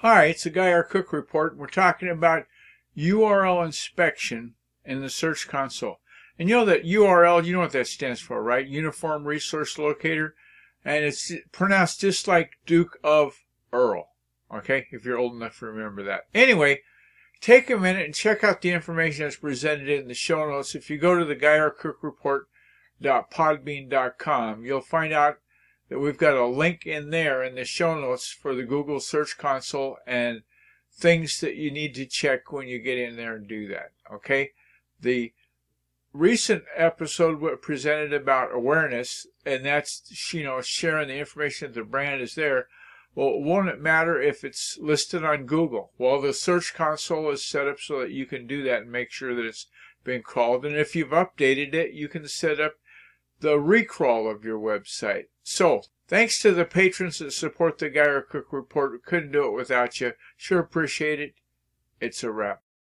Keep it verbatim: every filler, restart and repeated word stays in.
Hi, it's the Guy R. Cook Report. We're talking about U R L inspection in the Search Console. And you know that U R L, you know what that stands for, right? Uniform Resource Locator. And it's pronounced just like Duke of Earl. Okay, if you're old enough to remember that. Anyway, take a minute and check out the information that's presented in the show notes. If you go to the guy r cook report dot podbean dot com, you'll find out that we've got a link in there in the show notes for the Google Search Console and things that you need to check when you get in there and do that. Okay, the recent episode presented about awareness, and that's, you know, sharing the information that the brand is there. Well, won't it matter if it's listed on Google? Well, the Search Console is set up so that you can do that and make sure that it's been crawled. And if you've updated it, you can set up the recrawl of your website. So, thanks to the patrons that support the Guy R. Cook Report. We couldn't do it without you. Sure appreciate it. It's a wrap.